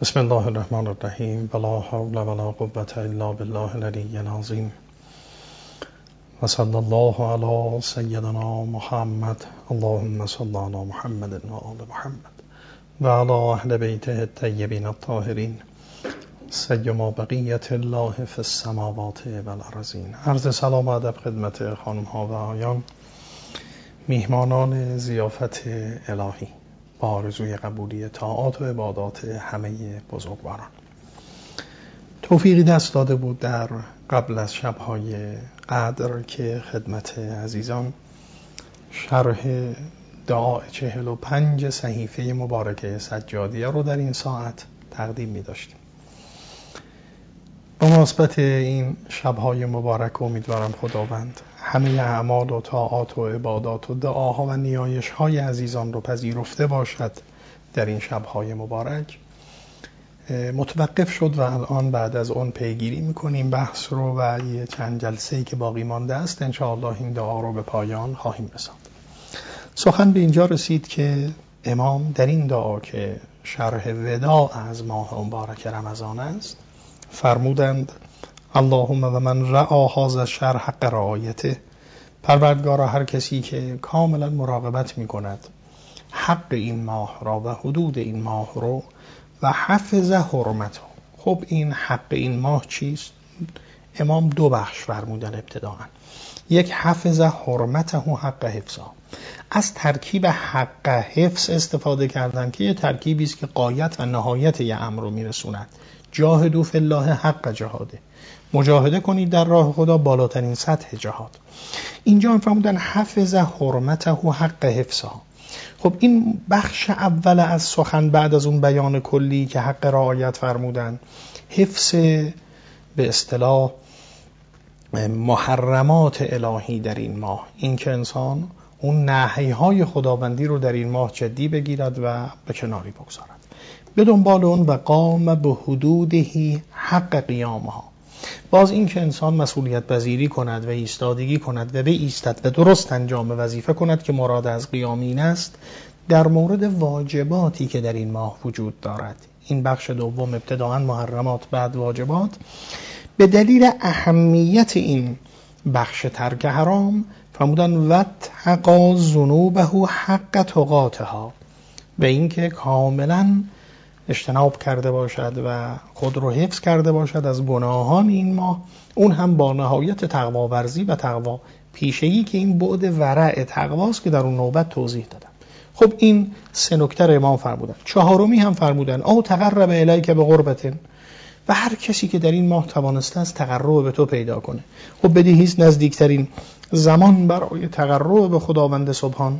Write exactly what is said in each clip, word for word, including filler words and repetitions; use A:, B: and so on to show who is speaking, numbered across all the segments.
A: بسم الله الرحمن الرحیم ولا حول ولا قوة الا بالله العلی العظیم و صلی الله علی سیدنا محمد اللهم صل علی محمد و آل محمد و علی اهل بیته الطیبین الطاهرین سیما بقیت الله فی السماوات و الارضین. عرض سلام و ادب خدمت خانم ها و آقایان، میهمانان ضیافت الهی، با آرزوی قبولی طاعات و عبادات همه بزرگواران. توفیقی دست داده بود در قبل از شب‌های قدر که خدمت عزیزان شرح دعای چهل و پنج صحیفه مبارکه سجادیه رو در این ساعت تقدیم می داشتیم. به مناسبت این شب‌های مبارک امیدوارم خداوند همه اعمال و طاعات و عبادات و دعاها و نیایش‌های عزیزان رو پذیرفته باشد در این شب‌های مبارک. متوقف شد و الان بعد از اون پیگیری می‌کنیم بحث رو و یه چند جلسه‌ای که باقی مانده است انشاءالله این دعا رو به پایان خواهیم رساند. سخن به اینجا رسید که امام در این دعا که شرح وداع از ماه مبارک رمضان است فرمودند اللهم و من رعا هذا الشهر حق رعایته، پروردگارا هر کسی که کاملا مراقبت می کند حق این ماه را و حدود این ماه رو و حفظ حرمته. خب این حق این ماه چیست؟ امام دو بخش فرمودن ابتداءً. یک حفظ حرمته و حق حفظه، از ترکیب حق حفظ استفاده کردن که یه ترکیبی است که غایت و نهایت یه امر رو میرسوند. جاهدوا فی الله حق جهاده، مجاهده کنید در راه خدا بالاترین سطح جهاد. اینجا هم فرمودن حفظ حرمته و حق حفظه. خب این بخش اول از سخن بعد از اون بیان کلی که حق رعایت فرمودن، حفظ به اصطلاح محرمات الهی در این ماه، این که انسان اون نهی‌های خداوندی رو در این ماه جدی بگیرد و به کناری بگذارد. به دنبال اون و قام به حدودهی حق قیامها، باز این که انسان مسئولیت پذیری کند و ایستادگی کند و به ایستد و درست انجام وظیفه کند که مراد از قیام این است در مورد واجباتی که در این ماه وجود دارد. این بخش دوم ابتداءً محرمات بعد واجبات. به دلیل اهمیت این بخش ترک حرام فرمودن واتقوا ذنوبه حق تقاتها، به این که کاملا اجتناب کرده باشد و خود رو حفظ کرده باشد از گناهان این ماه، اون هم با نهایت تقوا ورزی و تقوا پیشه‌ای که این بعد ورع تقواست که در اون نوبت توضیح دادم. خب این سه نکته رو امام فرمودن. چهارمی هم فرمودن او تقرب الیک به قربتن، و هر کسی که در این ماه توانسته است تقرب به تو پیدا کنه. خب بدیهیست نزدیکترین زمان برای تقرب به خداوند سبحان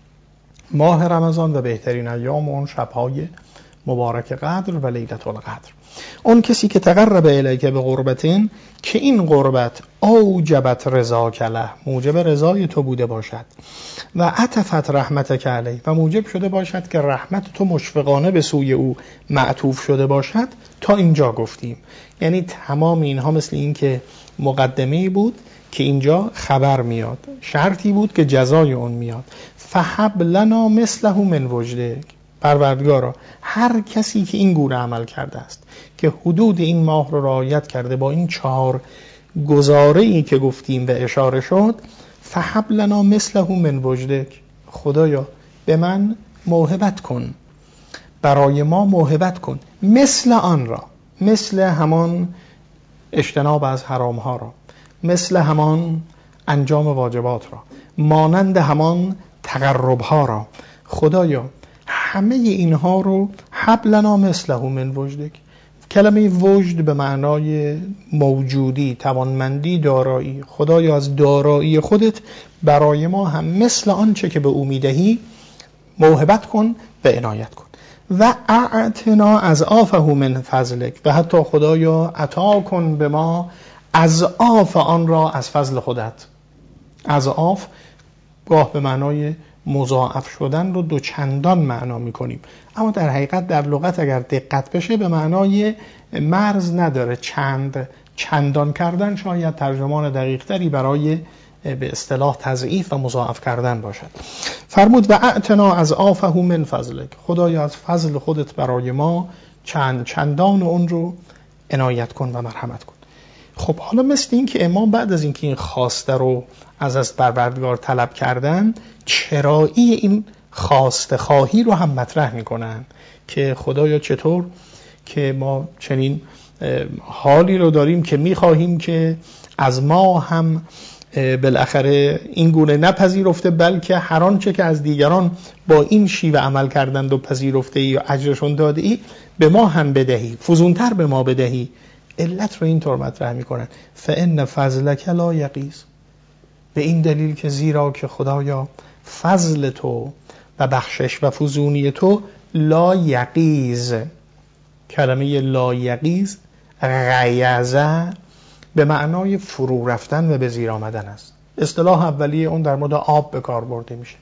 A: ماه رمضان و بهترین ایام اون شب‌های مبارک قدر و لیلة القدر. اون کسی که تقرب الیک به قربتین، که این قربت اوجبت رضاک له، موجب رضای تو بوده باشد، و عطفت رحمتک علیه، و موجب شده باشد که رحمت تو مشفقانه به سوی او معطوف شده باشد. تا اینجا گفتیم، یعنی تمام اینها مثل این که مقدمه‌ای بود که اینجا خبر میاد، شرطی بود که جزای اون میاد. فهب لنا مثله من وجدک، پروردگارا هر کسی که این گونه عمل کرده است که حدود این ماه رو رعایت کرده با این چهار گزاره‌ای که گفتیم و اشاره شد، فهب لنا مثله من وجدک، خدایا به من موهبت کن، برای ما موهبت کن، مثل آن را، مثل همان اجتناب از حرام ها را، مثل همان انجام واجبات را، مانند همان تقرب ها را. خدایا همه اینها رو هب لنا مثله من وجدک. کلمه وجد به معنای موجودی، توانمندی، دارایی. خدایا از دارایی خودت برای ما هم مثل آنچه که به او میدهی موهبت کن و عنایت کن. و اعتنا اضعافه من فضلک، و حتی خدایا عطا کن به ما اضعاف آن را از فضل خودت. اضعاف گاه به معنای مضاعف شدن رو دو چندان معنا میکنیم، اما در حقیقت در لغت اگر دقت بشه به معنای مرز نداره، چند چندان کردن شاید ترجمان دقیق تری برای به اصطلاح تضعیف و مضاعف کردن باشد. فرمود و اعتنا از آفه من فضلک، خدایا از فضل خودت برای ما چند چندان اون رو عنایت کن و مرحمت کن. خب حالا مثل این که امام بعد از اینکه این خواسته رو از از پروردگار طلب کردن، چرایی این خواسته خواهی رو هم مطرح میکنن که خدایا چطور که ما چنین حالی رو داریم که میخواهیم که از ما هم بالاخره این گونه نپذیرفته، بلکه هر آنچه که از دیگران با این شیوه عمل کردند و پذیرفته ای و اجرشون داده ای به ما هم بدهی، فزونتر به ما بدهی. علت رو اینطور مطرح میکنن فإن فضلک لا یغیظ، به این دلیل که زیرا که خدایا فضل تو و بخشش و فزونی تو لا یغیظ، کلمه لا یغیظ غیظه به معنای فرو رفتن و به زیر آمدن است. اصطلاح اولیه اون در مورد آب به کار برده میشه.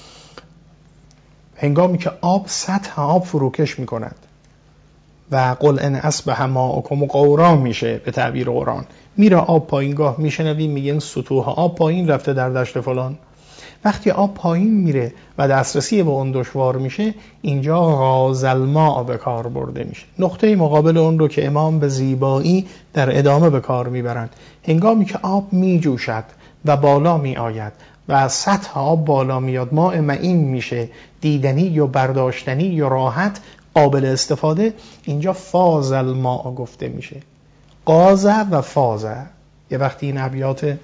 A: هنگامی که آب سطح آب فروکش میکند و قل ان اصبح ماؤکم غورا میشه به تعبیر قرآن، میره آب پایینگاه، میشنویم میگن سطوح آب پایین رفته در دشت فلان. وقتی آب پایین میره و دسترسی به اون دشوار میشه، اینجا غاض الماء به کار برده میشه. نقطه مقابل اون رو که امام به زیبایی در ادامه به کار میبرند، هنگامی که آب میجوشد و بالا میآید و سطح آب بالا میاد، ماء معین میشه، دیدنی و برداشتنی و راحت قابل استفاده، اینجا فاض الماء گفته میشه. غاض و فاض. یه وقتی این ابیات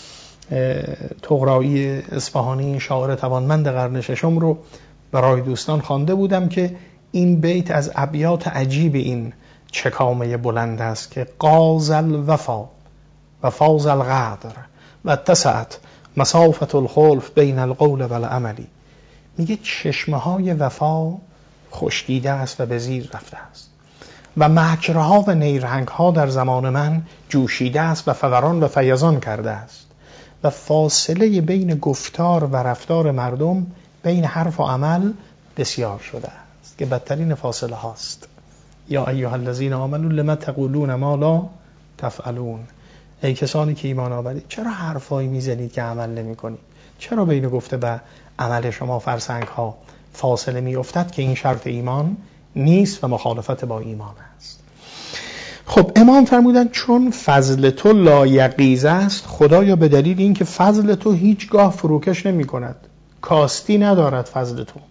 A: طغرایی اصفهانی شاعر توانمند قرن ششم رو برای دوستان خوانده بودم که این بیت از ابیات عجیب این چکامه بلند است که غاض الوفا و فاض الغدر و اتسعت مسافة الخلف بین القول و العملی. میگه چشمه های وفا خشکیده است و به زیر رفته است و مکرها و نیرنگها در زمان من جوشیده است و فوران و فیضان کرده است و فاصله بین گفتار و رفتار مردم بین حرف و عمل بسیار شده است که بدترین فاصله هاست. یا ایها الذین آمنوا لما تقولون ما لا تفعلون، ای کسانی که ایمان آورید چرا حرفایی میزنید که عمل نمی کنید؟ چرا بین گفته و عمل شما فرسنگ ها فاصله می افتد که این شرط ایمان نیست و مخالفت با ایمان است. خب امام فرمودن چون فضل تو لا یغیظ است، خدایا به دلیل این که فضل تو هیچگاه فروکش نمی کند، کاستی ندارد فضل تو.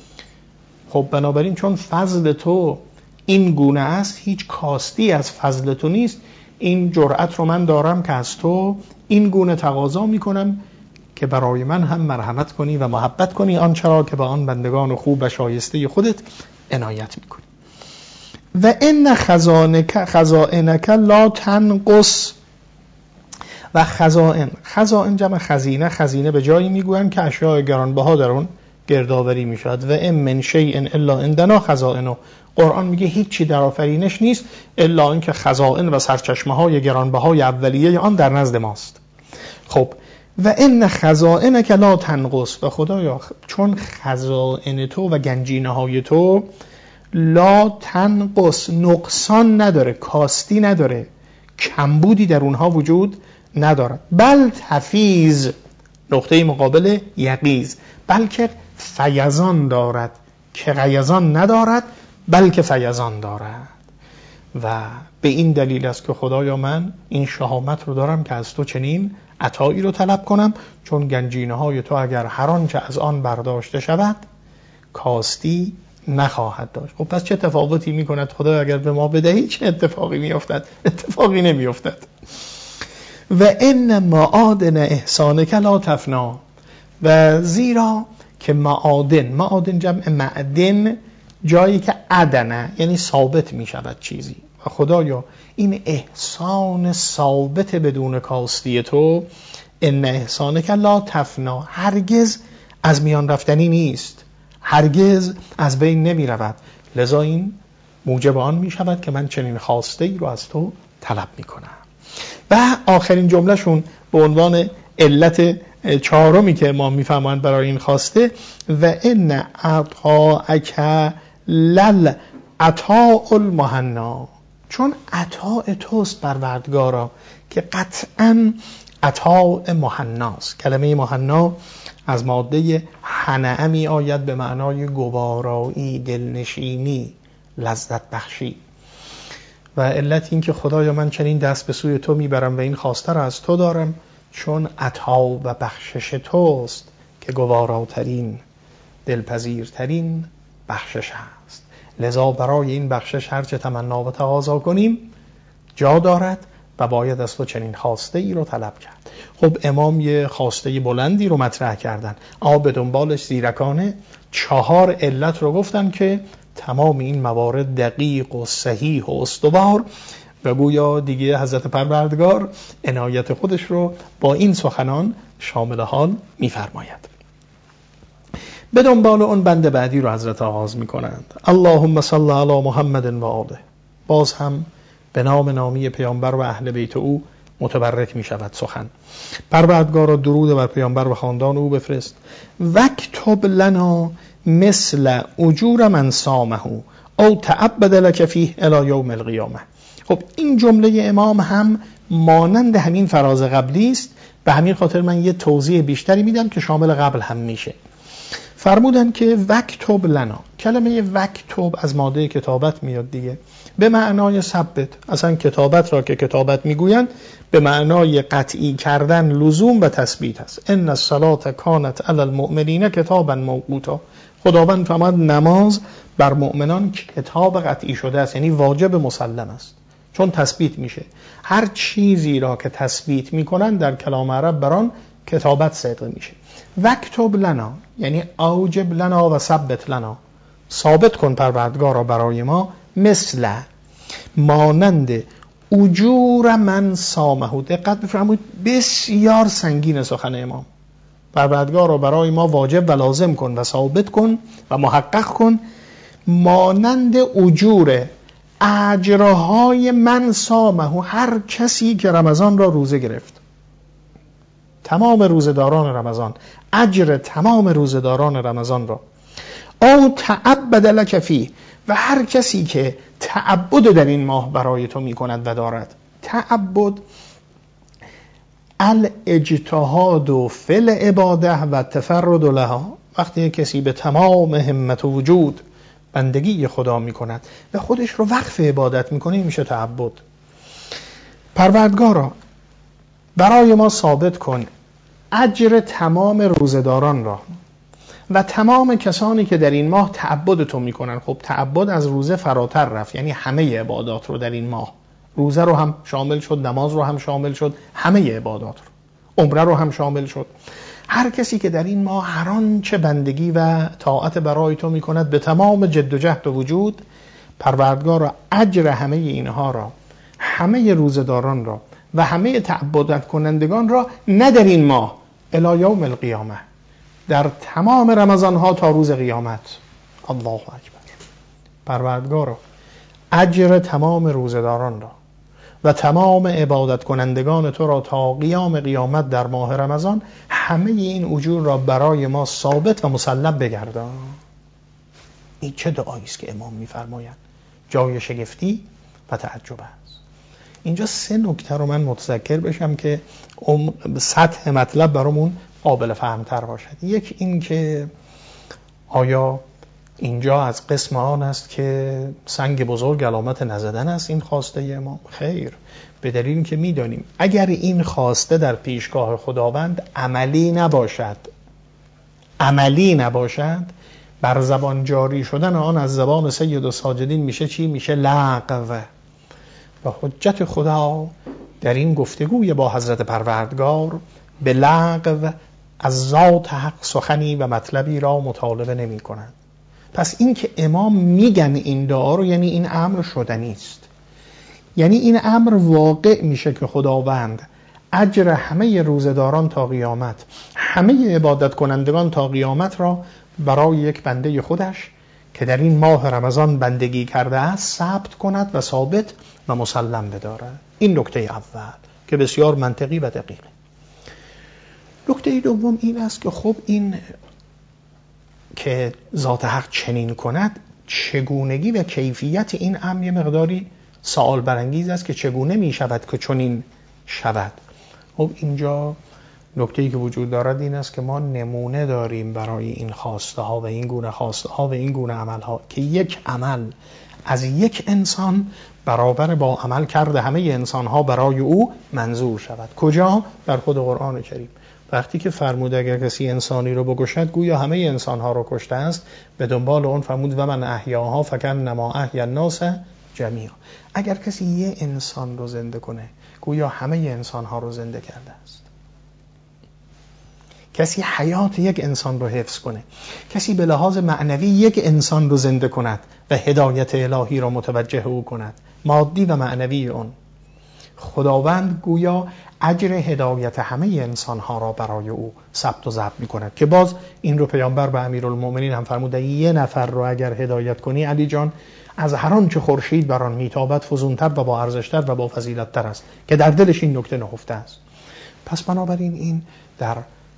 A: خب بنابراین چون فضل تو این گونه است، هیچ کاستی از فضل تو نیست، این جرأت رو من دارم که از تو این گونه تقاضا می کنم که برای من هم مرحمت کنی و محبت کنی آنچه را که به آن بندگان خوب و شایسته خودت عنایت می کنی. و ان خزانک خزائنک لا تنقص، و خزائن، خزائن جمع خزینه، خزینه به جایی میگویند که اشیاء گرانبها در اون گردآوری میشود. و ام من شیء الا عندنا خزائنه، قرآن میگه هیچی در آفرینش نیست الا اینکه خزائن و سرچشمه های گرانبهای اولیه آن در نزد ماست. خب و ان خزائنک لا تنقص، و خدایا چون خزائن تو و گنجینه های تو لا تنقص نقصان نداره، کاستی نداره، کمبودی در اونها وجود ندارد، بل تفیض، نقطه مقابل یغیظ، بلکه فیضان دارد که غیظان ندارد بلکه فیضان دارد. و به این دلیل است که خدایا من این شهامت رو دارم که از تو چنین عطایی رو طلب کنم، چون گنجینه های تو اگر هر آنچه از آن برداشته شود کاستی نخواهد داشت. خب پس چه تفاوتی می کند خدا اگر به ما بدهی؟ چه اتفاقی می افتد؟ اتفاقی نمی افتد. و ان معادن احسانک لا تفنا، و زیرا که معادن، معادن جمع معدن، جایی که عدنه یعنی ثابت می شود چیزی، و خدایا این احسان ثابت بدون کاستی تو، ان احسانک لا تفنا، هرگز از میان رفتنی نیست، هرگز از بین نمی رود، لذا این موجب آن می شود که من چنین خواسته ای رو از تو طلب می کنم. و آخرین جملهشون به عنوان علت چهارمی که ما می فهمند برای این خواسته، و ان عطاءک لل عطاء المحنا، چون عطاء توست پروردگارا که قطعا عطاء محناست. کلمه محنا از ماده حنعه می آید به معنای گوارایی، دلنشینی، لذت بخشی. و علت این که خدایا من چنین دست به سوی تو میبرم و این خواسته را از تو دارم، چون عطا و بخشش توست که گواراترین دلپذیرترین بخشش هست. لذا برای این بخشش هرچه تمنا و تقاضا کنیم جا دارد و باید از تو چنین خواسته ای رو طلب کرد. خب امام یه خواسته بلندی رو مطرح کردن، اما به دنبالش زیرکانه چهار علت رو گفتن که تمام این موارد دقیق و صحیح و استوار و گویا دیگه حضرت پروردگار عنایت خودش رو با این سخنان شامل حال می‌فرماید. به دنبال اون بند بعدی رو حضرت آغاز می‌کنند. اللهم صل علی محمد و آله. باز هم به نام نامی پیامبر و اهل بیت او متبرک می شود سخن. پروردگارا درود بر پیامبر و خاندان او بفرست. وکتب لنا مثل اجور من صامه او تعبد لک فیه الی یوم القیامه. خب این جمله امام هم مانند همین فراز قبلی است، به همین خاطر من یه توضیح بیشتری میدم که شامل قبل هم میشه. فرمودن که وکتب لنا، کلمه وکتب از ماده کتابت میاد دیگه، به معنای ثبت. اصلا کتابت را که کتابت میگویند به معنای قطعی کردن، لزوم و تثبیت است. ان الصلاة کانت علی المؤمنین کتابا موقوتا. خداوند فرمود نماز بر مؤمنان کتاب قطعی شده است، یعنی واجب مسلم است، چون تثبیت میشه. هر چیزی را که تثبیت میکنن در کلام عرب بران کتابت صدق میشه. وکتب لنا یعنی اوجب لنا و ثبت لنا، ثابت کن پروردگارا برای ما، مثل مانند اجور من صامه. دقت بفرمایید بسیار سنگین سخن امام. پروردگارا برای ما واجب و لازم کن و ثابت کن و محقق کن مانند اجور اجرهای من صامه، هر کسی که رمضان را روزه گرفت، تمام روزداران رمضان، اجر تمام روزداران رمضان را، او تعبد لک فیه، و هر کسی که تعبد در این ماه برای تو می کند و دارد. تعبد الاجتهاد و فل عباده و تفرد لها، وقتی کسی به تمام همت و وجود بندگی خدا می کند و خودش رو وقف عبادت می کنه، میشه تعبد. پروردگارا برای ما ثابت کن اجر تمام روزداران را و تمام کسانی که در این ماه تعبد تو میکنن. خب تعبد از روزه فراتر رفت، یعنی همه عبادات رو در این ماه، روزه رو هم شامل شد، نماز رو هم شامل شد، همه عبادات رو، عمره رو هم شامل شد. هر کسی که در این ماه هر آنچه بندگی و طاعت برای تو میکند به تمام جد و جهد و وجود، پروردگار را اجر همه اینها را، همه روزداران را و همه تعبدات کنندگان را، نه در این ماه، الی یوم القیامه، در تمام رمضان ها تا روز قیامت. الله اکبر. پروردگارا اجر تمام روزداران را و تمام عبادت کنندگان تو را تا قیام قیامت در ماه رمضان، همه این اجور را برای ما ثابت و مسلم بگردان. این چه دعایی است که امام می‌فرمایند، جای شگفتی و تعجب است. اینجا سه نکته رو من متذکر بشم که سطح مطلب برامون قابل فهمتر باشد. یک این که آیا اینجا از قسم آن است که سنگ بزرگ علامت نزدن است این خواسته امام؟ خیر، به دلیل که میدانیم اگر این خواسته در پیشگاه خداوند عملی نباشد عملی نباشد بر زبان جاری شدن آن از زبان سید الساجدین میشه چی؟ میشه لغو. و حجت خدا در این گفتگوی با حضرت پروردگار به لغو از ذات حق سخنی و مطلبی را مطالبه نمی کنند. پس این که امام میگن این دعا رو، یعنی این امر شدنی است، یعنی این امر واقع میشه که خداوند اجر همه روزداران تا قیامت، همه عبادت کنندگان تا قیامت را برای یک بنده خودش که در این ماه رمضان بندگی کرده است ثبت کند و ثابت و مسلم بدارد. این نکته اول که بسیار منطقی و دقیقه. نکته دوم این است که خب این که ذات حق چنین کند، چگونگی و کیفیت این امر یه مقداری سوال برانگیز است که چگونه می شود که چنین شود. خب اینجا نکته‌ای که وجود دارد این است که ما نمونه داریم برای این خواسته ها و این گونه خواسته ها و این گونه عمل ها که یک عمل از یک انسان برابر با عمل کرده همه انسانها برای او منظور شود. کجا؟ در خود قرآن کریم. وقتی که فرمود اگر کسی انسانی رو بکشد گویا همه انسانها رو کشته است، به دنبال اون فرمود و من احیاها فکأنما احیا الناس جمیعا. اگر کسی یه انسان رو زنده کنه گویا همه انسانها رو زنده کرده است. کسی حیات یک انسان رو حفظ کنه، کسی به لحاظ معنوی یک انسان رو زنده کند و هدایت الهی را متوجه او کند، مادی و معنوی اون، خداوند گویا اجر هدایت همه انسانها را برای او ثبت و ضبط می‌کند. که باز این رو پیامبر به امیرالمومنین هم فرموده یه نفر رو اگر هدایت کنی علی جان از هر آنچه خورشید بر آن میتابد فزونتر و با ارزشتر و با فضیلت‌تر است، که در دلش این نکته نهفته است. پس بنابراین این در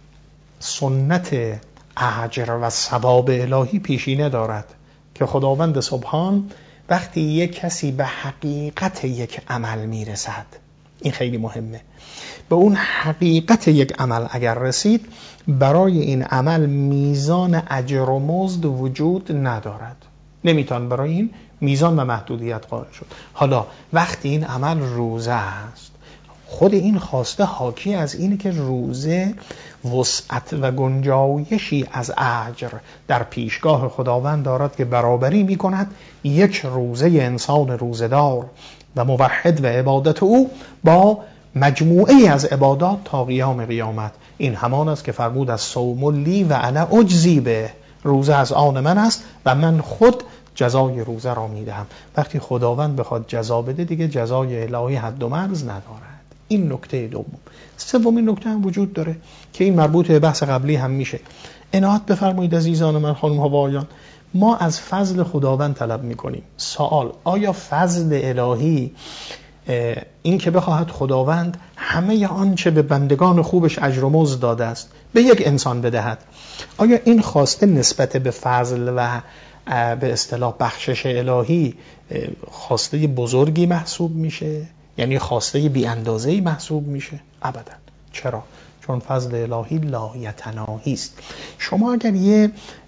A: سنت اجر و ثواب الهی پیشینه دارد که خداوند سبحان وقتی یک کسی به حقیقت یک عمل میرسد، این خیلی مهمه، به اون حقیقت یک عمل اگر رسید برای این عمل میزان اجر و مزد وجود ندارد، نمیتون برای این میزان و محدودیت قائل شد. حالا وقتی این عمل روزه است، خود این خواسته حاکی از اینه که روزه وسعت و گنجایشی از اجر در پیشگاه خداوند دارد که برابری می کند یک روزه انسان روزدار و موحد و عبادت او با مجموعه از عبادات تا قیام قیامت. این همان است که فرمود از صوم لی و انا اجزی به، روزه از آن من است و من خود جزای روزه را می دهم. وقتی خداوند بخواد جزا بده دیگه جزای الهی حد و مرز ندارد. این نکته دوم. سومین نکته هم وجود داره که این مربوط به بحث قبلی هم میشه. عنایت بفرمایید عزیزان من، خانم ها و آقایان، ما از فضل خداوند طلب میکنیم. سوال: آیا فضل الهی این که بخواهد خداوند همه آنچه به بندگان خوبش اجر و مزد داده است به یک انسان بدهد، آیا این خواسته نسبت به فضل و به اصطلاح بخشش الهی خواسته بزرگی محسوب میشه؟ یعنی خواسته بی اندازه‌ای محسوب میشه؟ ابدا. چرا؟ چون فضل الهی لایتناهی است. شما اگر یه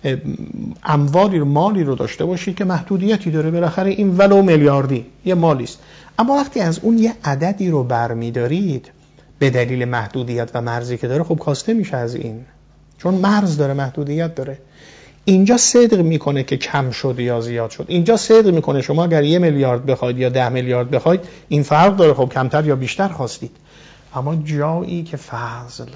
A: اموالی رو، مالی رو داشته باشید که محدودیتی داره، بالاخره این ولو میلیاردی یه مالی است، اما وقتی از اون یه عددی رو برمی‌دارید به دلیل محدودیت و مرزی که داره، خب کاسته میشه از این، چون مرز داره، محدودیت داره. اینجا صدق میکنه که کم شد یا زیاد شد. اینجا صدق میکنه شما اگر یه میلیارد بخواید یا ده میلیارد بخواید این فرق داره، خب کمتر یا بیشتر خواستید. اما جایی که فضل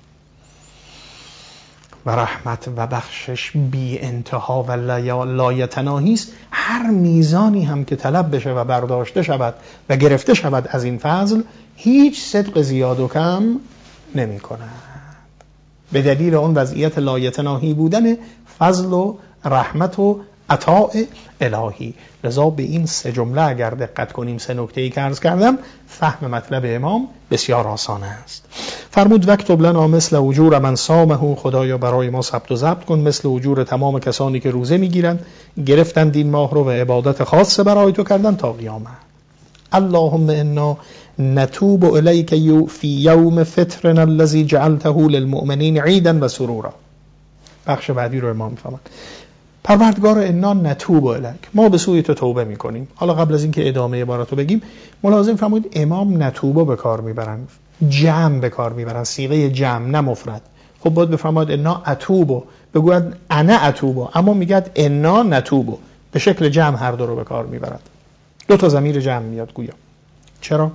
A: و رحمت و بخشش بی انتها و لایتناهی است، هر میزانی هم که طلب بشه و برداشته شود و گرفته شود از این فضل، هیچ صدق زیاد و کم نمی کند، به دلیل اون وضعیت لایتناهی بودن فضل و رحمت و عطاء الهی. لذا به این سه جمله اگر دقت کنیم، سه نکته‌ای که عرض کردم، فهم مطلب امام بسیار آسان است. فرمود وکتب لنا مثل اجور من صامه، خدایا برای ما ثبت و ضبط کن مثل اجور تمام کسانی که روزه میگیرند، گرفتند این ماه رو و عبادت خاصه برای تو کردن تا قیامت. اللهم انا نتوب الیک فی یوم فطرنا الذی جعلته للمؤمنین عیدا و سرورا. بخش بعدی رو امام میفهمن. پروردگار انا نتوب الیک، ما به سوی تو توبه میکنیم. حالا قبل از اینکه ادامه عبارت رو بگیم، ملازم فرمایید امام نتوبه به کار میبرن، جمع به کار میبرن، صیغه جمع نه مفرد. خب باید بفرمایید انا اتوبو، بگوید انا اتوبو، اما میگد انا نتوبو، به شکل جمع هر دو رو به کار میبرد. دو تا ضمیر جمع میاد گویا. چرا؟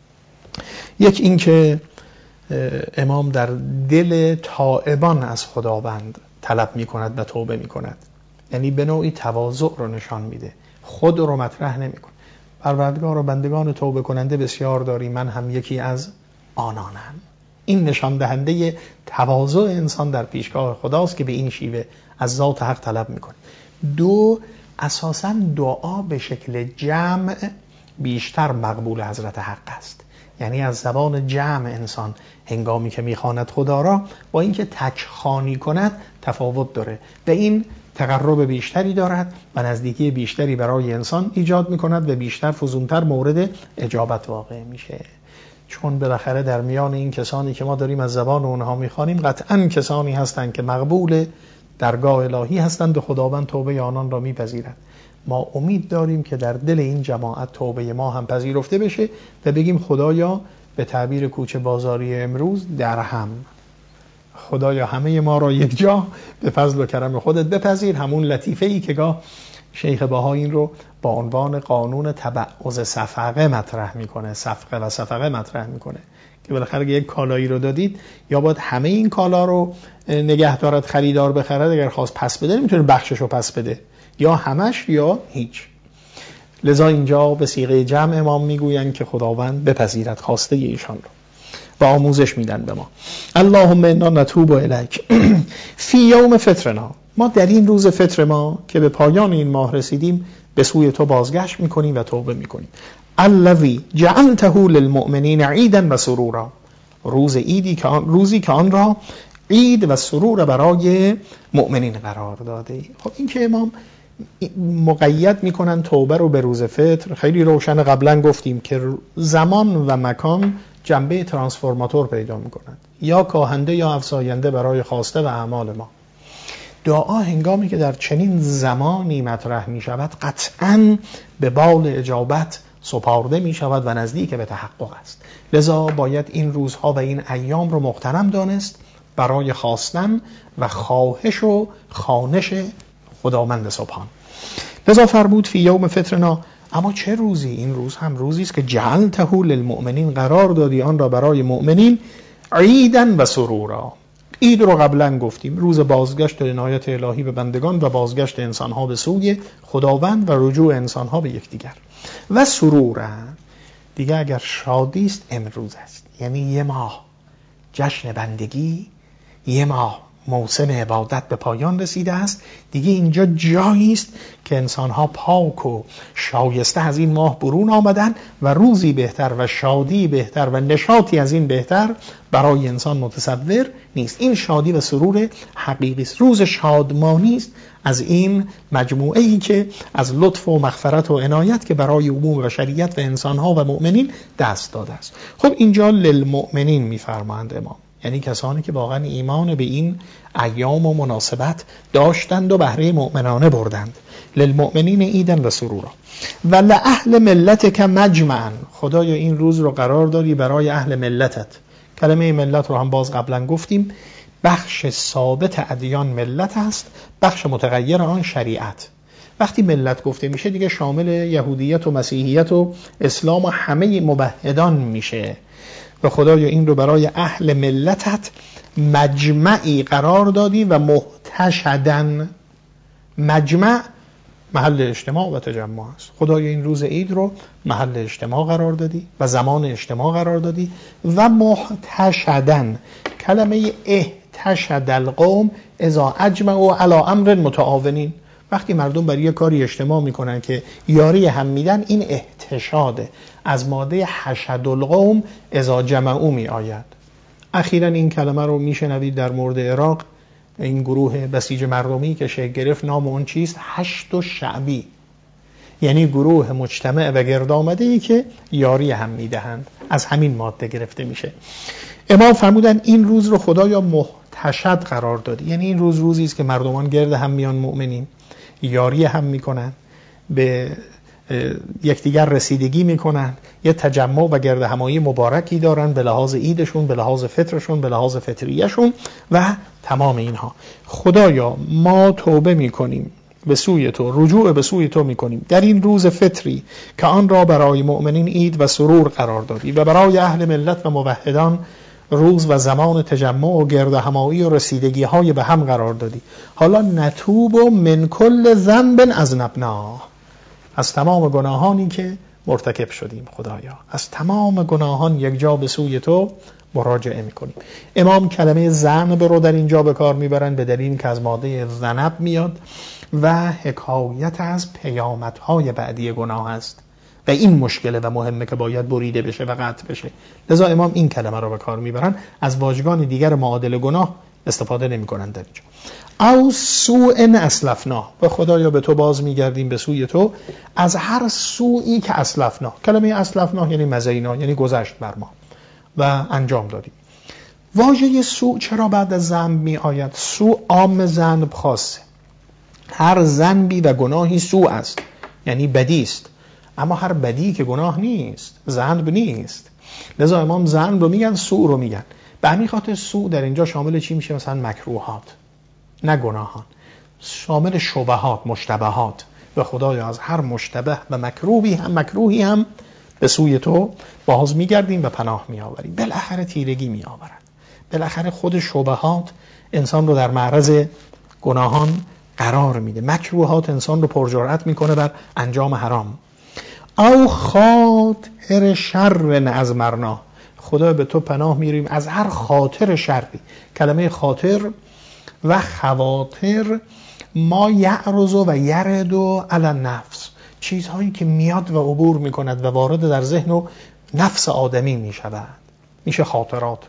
A: یک این که امام در دل تائبان از خداوند طلب میکند و توبه میکند، یعنی به نوعی تواضع رو نشان میده، خود رو مطرح نمیکنه. پروردگار و بندگان توبه کننده بسیار داری، من هم یکی از آنانم. این نشان دهنده تواضع انسان در پیشگاه خداست که به این شیوه از ذات حق طلب میکنه. دو، اساساً دعا به شکل جمع بیشتر مقبول حضرت حق است، یعنی از زبان جمع انسان هنگامی که میخواند خدا را با اینکه تک خوانی کند تفاوت داره، و این تقرب بیشتری دارد و نزدیکی بیشتری برای انسان ایجاد میکند و بیشتر فزونتر مورد اجابت واقع میشه. چون بالاخره در میان این کسانی که ما داریم از زبان اونها میخوانیم قطعاً کسانی هستند که مقبول درگاه الهی هستند و خداوند توبه آنان را میپذیرد. ما امید داریم که در دل این جماعت توبه ما هم پذیرفته بشه و بگیم خدایا به تعبیر کوچه بازاری امروز درهم، خدایا همه ما را یک جا به فضل و کرم خودت بپذیر. همون لطیفه ای که گاه شیخ بها این رو با عنوان قانون تبعض صفقه مطرح میکنه، صفقه و صفقه مطرح میکنه که بالاخره یک کالایی رو دادید یا باید همه این کالا رو نگه دارد خریدار بخرد، اگر خواست پس بده نمیتونه بخشش رو پس بده، یا همش یا هیچ. لذا اینجا به صیغه جمع امام میگویند که خداوند بپذیرد خواسته ایشان رو و آموزش میدن به ما. اللهم انا نتوب الیک فی یوم فطرنا، ما در این روز فطر ما که به پایان این ماه رسیدیم به سوی تو بازگشت میکنیم و توبه میکنیم. الذی جعلته للمؤمنین عیدا و سرورا، روز عیدی که آن روزی که آن را عید و سرور برای مؤمنین قرار داده. خب این که امام مقید میکنن توبه رو به روز فطر، خیلی روشن. قبلا گفتیم که زمان و مکان جنبه ترانسفورماتور پیدا میکنند، یا کاهنده یا افزاینده برای خواسته و اعمال ما. دعا هنگامی که در چنین زمانی مطرح می شود قطعاً به بال اجابت سپارده می شود و نزدیک به تحقق است. لذا باید این روزها و این ایام رو محترم دانست برای خواستن و خواهش و خوانش خداوند سبحان. لذا فرمود فی یوم فطرنا، اما چه روزی؟ این روز هم روزی است که جعلته للمؤمنین قرار دادی آن را برای مؤمنین عیدا و سرورا. عید رو قبلا گفتیم، روز بازگشت عنایت الهی به بندگان و بازگشت انسانها به سوی خداوند و رجوع انسانها به یکدیگر. و سرورا دیگه اگر شادی است امروز است، یعنی یه ماه جشن بندگی، یه ماه موسم عبادت به پایان رسیده است. دیگه اینجا جایی است که انسانها پاک و شایسته از این ماه برون آمدن و روزی بهتر و شادی بهتر و نشاطی از این بهتر برای انسان متصور نیست. این شادی و سرور حقیقی است، روز شادمانی است از این مجموعه ای که از لطف و مغفرت و عنایت که برای عموم بشریت و انسانها و مؤمنین دست داده است. خب اینجا للمؤمنین میفرمایند امام، یعنی کسانی که واقعا ایمان به این ایام و مناسبت داشتند و بهره مؤمنانه بردند. للمؤمنین عیدن و سرورا و لأهل ملتک مجمعا، خدایا این روز رو قرار داری برای اهل ملتت. کلمه ملت رو هم باز قبلا گفتیم، بخش ثابت ادیان ملت است، بخش متغیر آن شریعت. وقتی ملت گفته میشه دیگه شامل یهودیت و مسیحیت و اسلام و همه مبهدان میشه. و خدایا این رو برای اهل ملتت مجمعی قرار دادی و محتشدن. مجمع محل اجتماع و تجمع است. خدایا این روز عید رو محل اجتماع قرار دادی و زمان اجتماع قرار دادی. و محتشدن، کلمه احتشد القوم اذا اجمعوا علی امر متعاونین، وقتی مردم برای یک کاری اجتماع میکنن که یاری هم میدن، این احتشاده، از ماده حشد القوم اذا جمعوا می آید. اخیراً این کلمه رو میشنوید در مورد عراق، این گروه بسیج مردمی که شکل گرفت، نام اون چیست؟ حشد و شعبی، یعنی گروه مجتمع و گرد آمده ای که یاری هم میدهند، از همین ماده گرفته میشه. امام فرمودن این روز رو خدایا محتشد قرار دادی، یعنی این روز روزی است که مردمان گرد هم میان، مؤمنین یاری هم میکنن، به یکدیگر رسیدگی میکنن، یه تجمع و گرد همایی مبارکی دارن به لحاظ عیدشون، به لحاظ فطرشون، به لحاظ فطریهشون و تمام اینها. خدایا ما توبه میکنیم به سوی تو، رجوع به سوی تو میکنیم در این روز فطری که آن را برای مؤمنین عید و سرور قرار دادی و برای اهل ملت و موحدان روز و زمان تجمع و گرد همایی و رسیدگی های به هم قرار دادی. حالا نتوب من کل ذنب اذنبناه، از تمام گناهانی که مرتکب شدیم خدایا، از تمام گناهان یک جا به سوی تو مراجعه میکنیم. امام کلمه ذنب رو در اینجا به کار میبرن به دلیل که از ماده ذنب میاد و حکایت از پیامدهای بعدی گناه است و این مشکله و مهمه که باید بریده بشه و قطع بشه. لذا امام این کلمه رو به کار میبرن، از واژگان دیگر معادل گناه استفاده نمی کنند در اینجا. او سوء اسلفنا، و خدایا به تو باز میگردیم به سوی تو از هر سوئی که اسلفنا. کلمه اسلفنا یعنی مزینا، یعنی گذشت بر ما و انجام دادیم. واژه سوء چرا بعد از ذنب می آید؟ سوء عام، ذنب خاصه. هر ذنبی و گناهی سوء است. یعنی بدی است، اما هر بدی که گناه نیست، ذنب نیست. لذا امام ذنب رو میگن، سوء رو میگن. به همین خاطر سوء در اینجا شامل چی میشه؟ مثلا مکروهات، نه گناهان، شامل شبهات، مشتبهات. و خدایا از هر مشتبه و مکروهی هم مکروهی هم به سوی تو باز میگردیم و پناه میآوریم. بالاخره تیرگی میآورد، بالاخره خود شبهات انسان رو در معرض گناهان قرار میده، مکروهات انسان رو پرجرأت میکنه بر انجام حرام. او خاطر شر از مرنا، خدا به تو پناه میریم از هر خاطر شری. کلمه خاطر و خواطر ما یعرض و یرد علی النفس، چیزهایی که میاد و عبور میکند و وارد در ذهن و نفس آدمی میشود، میشه خاطرات.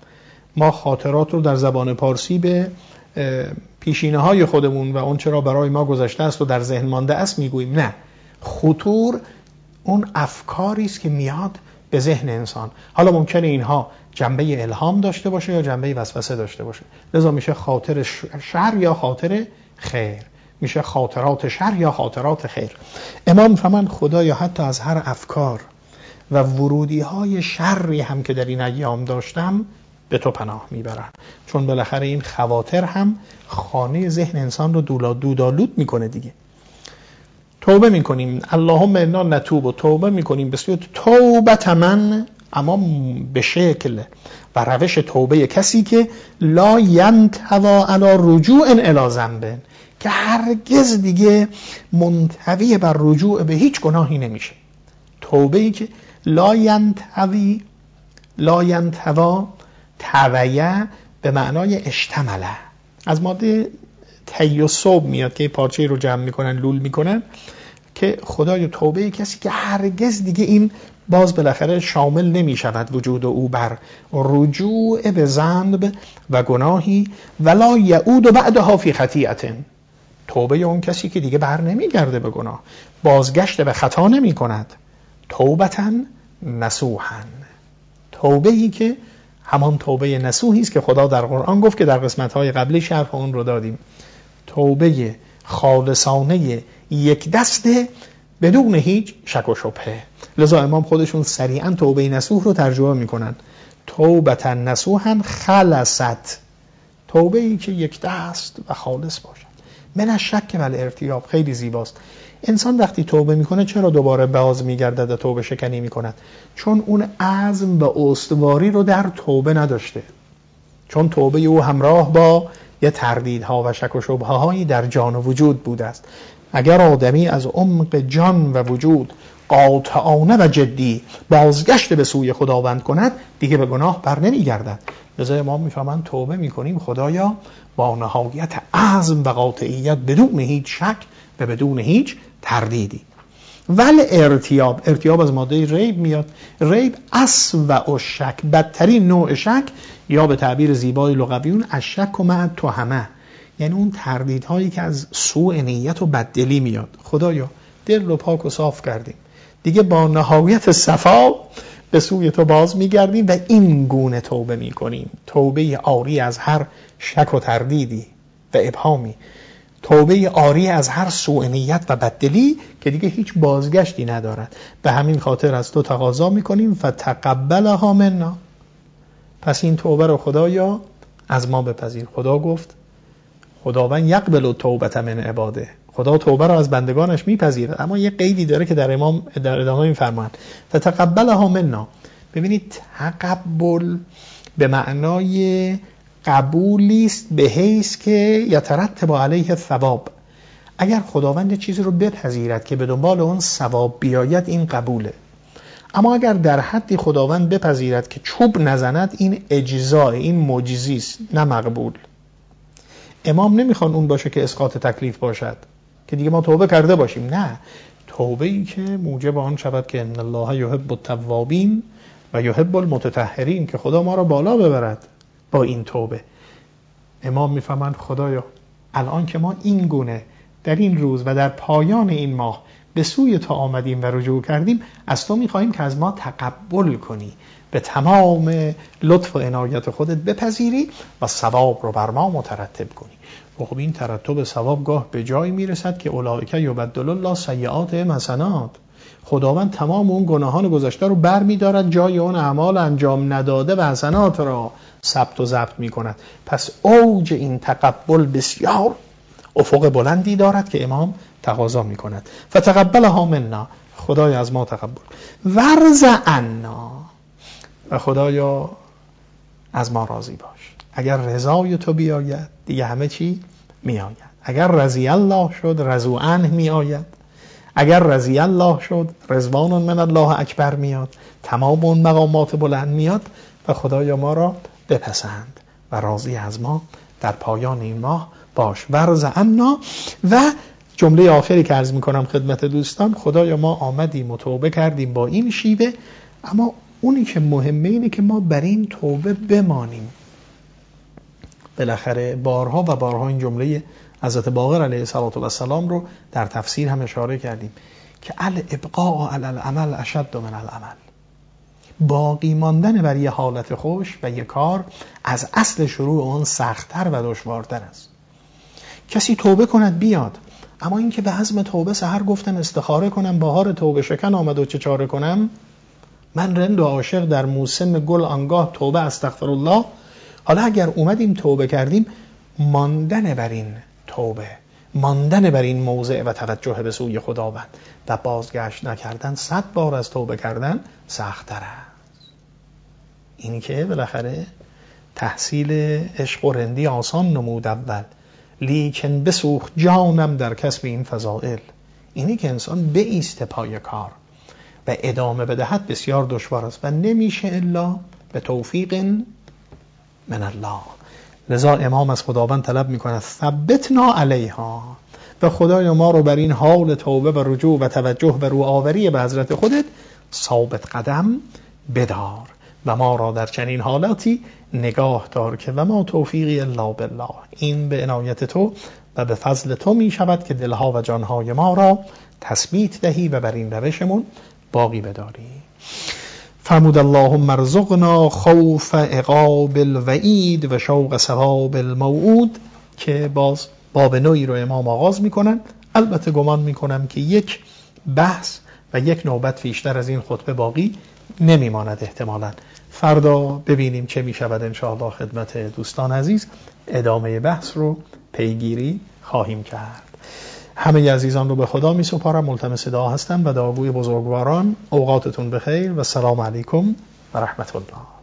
A: ما خاطرات رو در زبان پارسی به پیشینه های خودمون و اون چرا برای ما گذشته است و در ذهن مانده است میگوییم. نه، خطور اون افکاری است که میاد به ذهن انسان. حالا ممکنه اینها جنبه الهام داشته باشه یا جنبه وسوسه داشته باشه، لذا میشه خاطر شر یا خاطر خیر، میشه خاطرات شر یا خاطرات خیر. امام فرمان خدایا حتی از هر افکار و ورودی های شری هم که در این ایام داشتم به تو پناه میبرم، چون بالاخره این خواطر هم خانه ذهن انسان رو دولا دودالود میکنه دیگه. توبه میکنیم، اللهم انا نتوب، و توبه میکنیم به صورت توبت من، اما به شکل و روش توبه کسی که لا ینتوا علی رجوع الی ذنب، که هرگز دیگه منتوی بر رجوع به هیچ گناهی نمیشه. توبه‌ای که لا ینتوی، لا ینتوا تویه به معنای اشتمله، از ماده تیصب میاد که پارچه رو جمع میکنن، لول میکنن، که خدای توبه کسی که هرگز دیگه این باز بالاخره شامل نمی شود وجود او بر رجوع به ذنب و گناهی، ولا یعود بعدها فی خطیئة. توبه اون کسی که دیگه بر نمی گرده به گناه، بازگشت به خطا نمی کند. توبتاً نصوحاً، توبه‌ای که همان توبه نصوحی است که خدا در قرآن گفت که در قسمت‌های قبلی شرح اون رو دادیم. توبه خالصانه یک دسته بدون هیچ شک و شبهه. لذا امام خودشون سریعا توبه نصوح رو ترجمه میکنن، توبتا نصوحا خلصت، توبه ای که یک دست و خالص باشد من الشک و الارتیاب. خیلی زیباست. انسان وقتی توبه میکنه چرا دوباره باز میگردد و توبه شکنی میکند؟ چون اون عزم و استواری رو در توبه نداشته، چون توبه او همراه با یه تردیدها و شک و شبههایی در جان و وجود بوده است. اگر آدمی از عمق جان و وجود قاطعانه و جدی بازگشت به سوی خداوند کند، دیگه به گناه بر نمیگردد. لذا ما میفهمن توبه میکنیم خدایا با نهایت عزم و قاطعیت، بدون هیچ شک و بدون هیچ تردیدی. ول ارتیاب، ارتیاب از ماده ریب میاد. ریب اسوأ شک، بدترین نوع شک، یا به تعبیر زیبای لغویون الشک مع التهمه، یعنی اون تردیدهایی که از سوء نیت و بددلی میاد. خدایا دل رو پاک و صاف کردیم، دیگه با نهایت صفا به سوی تو باز میگردیم و این گونه توبه میکنیم، توبه عاری از هر شک و تردیدی و ابهامی، توبه عاری از هر سوء نیت و بددلی که دیگه هیچ بازگشتی ندارد. به همین خاطر از تو تقاضا میکنیم فتقبلها منا، پس این توبه رو خدایا از ما بپذیر. خدا گفت خداوند یقبل التوبة من عباده، خدا توبه رو از بندگانش میپذیره، اما یه قیدی داره که در امام در ادامه میفرمایند فتقبلها منا. ببینید تقبل به معنای قبولی است به حیث که یترتب علیه الثواب. اگر خداوند چیزی رو بپذیرد که به دنبال اون ثواب بیاید، این قبوله. اما اگر در حدی خداوند بپذیرد که چوب نزند، این اجزاء، این معجزی است، نه مقبول. امام نمیخوان اون باشه که اسقاط تکلیف باشد، که دیگه ما توبه کرده باشیم. نه، توبه ای که موجب آن شود که ان الله یحب التوابین و یحب المتطهرین، که خدا ما را بالا ببرد با این توبه. امام میفهمند خدایا الان که ما این گونه در این روز و در پایان این ماه به سوی تو آمدیم و رجوع کردیم، از تو میخواهیم که از ما تقبل کنی، به تمام لطف و عنایت خودت بپذیری و ثواب رو بر ما مترتب کنی. خب این ترتب ثواب گاه به جایی میرسد که اولئک یبدل الله سیئاتهم حسنات، خداوند تمام اون گناهان گذشته رو بر می دارد، جای اون اعمال انجام نداده و حسنات را ثبت و ضبط می کند. پس اوج این تقبل بسیار افق بلندی دارد که امام تقاضا می کند. فتقبلها منا، خدای از ما تقبل، ورض عنا، و خدایا از ما راضی باش. اگر رضای تو بیاید دیگه همه چی می آید. اگر رضی الله شد رضو عنه می آید. اگر رضی الله شد رضوان من الله اکبر میاد، تمام اون مقامات بلند میاد و خدایا ما را بپسند و راضی از ما در پایان این ماه باش. ورض عنا. و جمله آخری که عرض میکنم خدمت دوستان، خدایا ما آمدیم و توبه کردیم با این شیوه، اما اونی که مهمه اینه که ما بر این توبه بمانیم. بالاخره بارها و بارها این جمله حضرت باقر علیه السلام رو در تفسیر هم اشاره کردیم که الابقاء علی العمل اشد من العمل، باقی ماندن بر یه حالت خوش و یه کار از اصل شروع اون سخت‌تر و دشوارتر است. کسی توبه کند بیاد، اما این که به عزم توبه سحر گفتن استخاره کنم بهار توبه شکن آمد و چه چاره کنم، من رند و عاشق در موسم گل آنگاه توبه استغفرالله. حالا اگر اومدیم توبه کردیم، ماندن بر این توبه، ماندن بر این موضع و توجه به سوی خداوند و بازگشت نکردن صد بار از توبه کردن سخت‌تر است. اینی که بالاخره تحصیل عشق و رندی آسان نمود اول، لیکن بسوخت جانم در کسب این فضائل. اینی که انسان بایسته پای کار و ادامه بدهد بسیار دشوار است و نمیشه الا به توفیق من الله. لذا امام از خداوند طلب میکند ثبتنا علیها، و خدای ما رو بر این حال توبه و رجوع و توجه و روآوری به حضرت خودت ثابت قدم بدار و ما را در چنین حالاتی نگاه دار که و ما توفیقی الا بالله. این به عنایت تو و به فضل تو می شود که دلها و جانهای ما را تثبیت دهی و بر این روشمون باقی بداری. فرمود اللهم ارزقنا خوف عقاب الوعید و شوق ثواب الموعود، که باز باب نوعی رو امام آغاز میکنن. البته گمان میکنم که یک بحث و یک نوبت بیشتر از این خطبه باقی نمیماند احتمالاً. فردا ببینیم چه میشود انشاءالله. خدمت دوستان عزیز ادامه بحث رو پیگیری خواهیم کرد. همه عزیزان رو به خدا می سپارم، ملتمس دعا هستم و دعاگوی بزرگواران. اوقاتتون بخیر و سلام علیکم و رحمت الله.